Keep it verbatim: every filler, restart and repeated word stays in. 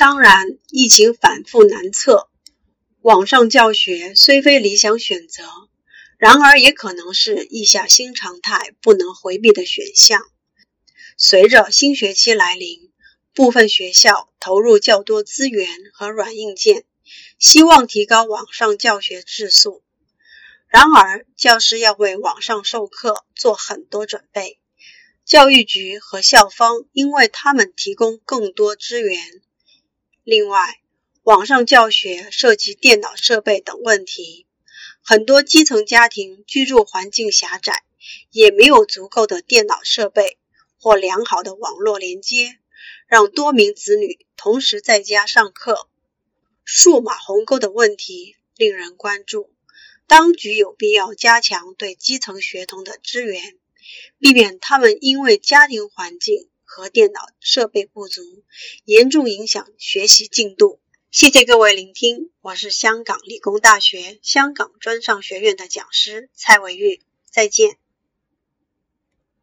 当然，疫情反复难测，网上教学虽非理想选择，然而也可能是意下新常态不能回避的选项。随着新学期来临，部分学校投入较多资源和软硬件，希望提高网上教学质素。然而，教师要为网上授课做很多准备，教育局和校方应为他们提供更多资源。另外，网上教学涉及电脑设备等问题，很多基层家庭居住环境狭窄，也没有足够的电脑设备或良好的网络连接，让多名子女同时在家上课。数码鸿沟的问题令人关注，当局有必要加强对基层学童的支援，避免他们因为家庭环境和电脑设备不足，严重影响学习进度。谢谢各位聆听，我是香港理工大学香港专上学院的讲师蔡伟玉，再见。